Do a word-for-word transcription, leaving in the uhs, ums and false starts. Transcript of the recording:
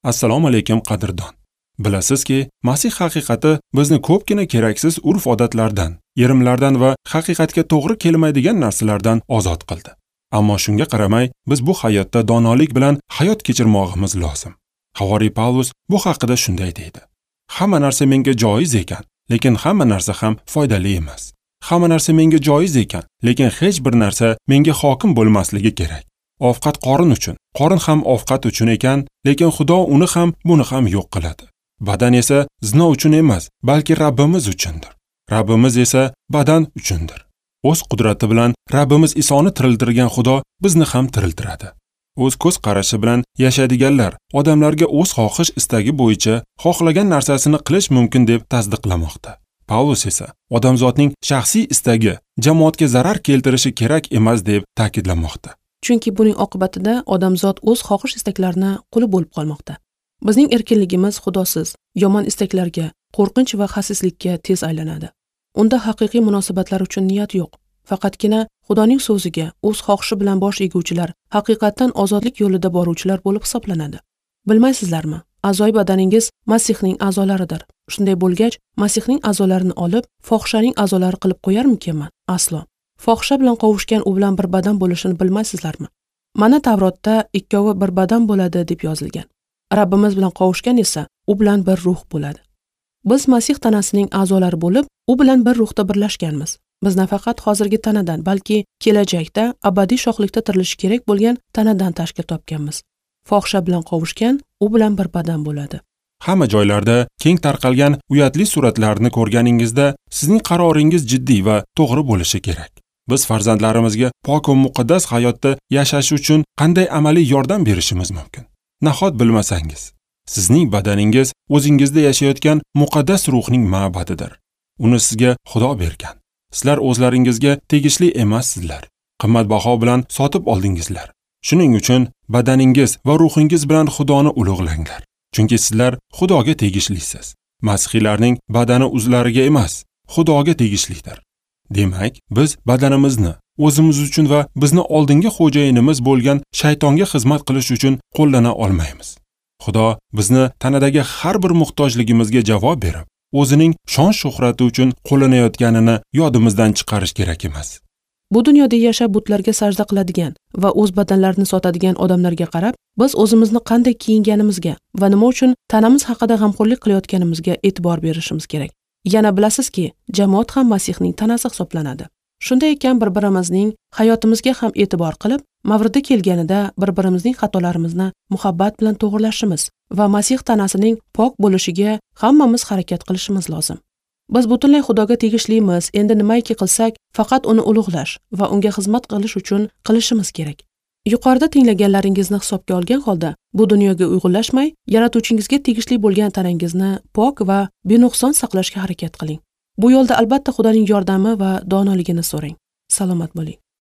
Assalomu alaykum qadrdon. Bilasizki, Masih haqiqati bizni ko'pgina keraksiz urf-odatlardan, yerimlardan va haqiqatga to'g'ri kelmaydigan narsalardan ozod qildi. Ammo shunga qaramay, biz bu hayotda donolik bilan hayot kechirmoqimiz lozim. Havoriy Pavlus bu haqida shunday deydi: Hamma narsa menga joiz ekan, lekin hamma narsa ham foydali emas. Hamma narsa menga joiz ekan, lekin hech bir narsa menga hokim bo'lmasligi kerak. Ovqat qorin uchun, qorin ham ovqat uchun ekan, lekin Xudo uni ham, buni ham yo'q qiladi. Badan esa zino uchun emas, balki Rabbimiz uchundir. Rabbimiz esa badan uchundir. O'z qudrati bilan Rabbimiz Isoni tiriltirgan Xudo bizni ham tiriltiradi. O'z ko'z qarashi bilan yashaydiganlar odamlarga o'z xohish istagi bo'yicha xohlagan narsasini qilish mumkin deb tasdiqlamoqda. Pavlus esa odamzodning shaxsiy istagi jamoatga zarar keltirishi kerak emas deb ta'kidlamoqda. Chunki buning oqibatida odamzod o'z xohish istaklarini quli bo'lib qolmoqda. Bizning erkinligimiz Xudosiz, yomon istaklarga, qo'rqinch va xasislikka tez aylanadi. Unda haqiqiy munosabatlar uchun niyat yo'q. Faqatgina Xudoning so'ziga o'z xohishi bilan bosh eguvchilar, haqiqatdan ozodlik yo'lida boruvchilar bo'lib hisoblanadi. Bilmaysizlarmi? A'zoy badaningiz Masihning a'zolaridir. Shunday bo'lgach, Masihning a'zolarini olib, fohishaning a'zolari qilib qo'yarmikanman? Aslo. Fohisha bilan qovushgan u bilan bir badan bo'lishini bilmaysizlarmi? Mana Tavrotda ikkovi bir badan bo'ladi deb yozilgan. Rabbimiz bilan qovushgan esa u bilan bir ruh bo'ladi. Biz Masih tanasining a'zolari bo'lib, u bilan bir ruhda birlashganmiz. Biz nafaqat hozirgi tanadan, balki kelajakda abadiy shohlikda tirilishi kerak bo'lgan tanadan tashkil topganmiz. Fohisha bilan qovushgan u bilan bir badan bo'ladi. Hamma joylarda keng tarqalgan uyatli suratlarni ko'rganingizda sizning qaroringiz jiddiy va to'g'ri bo'lishi kerak. Biz farzandlarimizga pok va muqaddas hayotda yashash uchun qanday amaliy yordam berishimiz mumkin? Nahot bilmasangiz, sizning badaningiz o'zingizda yashayotgan muqaddas ruhning ma'badidir. Uni sizga Xudo bergan. Sizlar o'zlaringizga tegishli emassizlar. Qimmatbaho bilan sotib oldingizlar. Shuning uchun badaningiz va ruhingiz bilan Xudoni ulug'langlar. Chunki sizlar Xudoga tegishlisiz. Masihiylarning badani o'zlariga emas, Xudoga tegishlidir. Demak, biz badanimizni o'zimiz uchun va bizni oldingi xo'jayinimiz bo'lgan shaytonga xizmat qilish uchun qo'llana olmaymiz. Xudo bizni tanadagi har bir muhtojligimizga javob berib, o'zining shon-shuhrati uchun qo'llanayotganini yodimizdan chiqarish kerak emas. Bu dunyoda yashab butlarga sajda qiladigan va o'z badanlarini sotadigan odamlarga qarab, biz o'zimizni qanday kiyinganimizga va nima uchun tanamiz haqida g'amxo'rlik qilayotganimizga e'tibor berishimiz kerak. Yana bilasizki, jamoat ham Masihning tanasi hisoblanadi. Shunday ekan bir-birimizning hayotimizga ham e'tibor qilib, mavridi kelganida bir-birimizning xatolarimizni muhabbat bilan to'g'rilashimiz va Masih tanasining pok bo'lishiga hammamiz harakat qilishimiz lozim. Biz butunlay Xudoga tegishlimiz. Endi nimaiki qilsak, faqat uni ulug'lash va unga xizmat qilish uchun qilishimiz kerak. Yuqorida tinglaganlaringizni hisobga olgan holda, bu dunyoga uyg'unlashmay, yaratuvchingizga tegishli bo'lgan tanangizni pok va benuqson saqlashga harakat qiling. Bu yo'lda albatta Xudoning yordami va donoligini so'rang. Salomat bo'ling.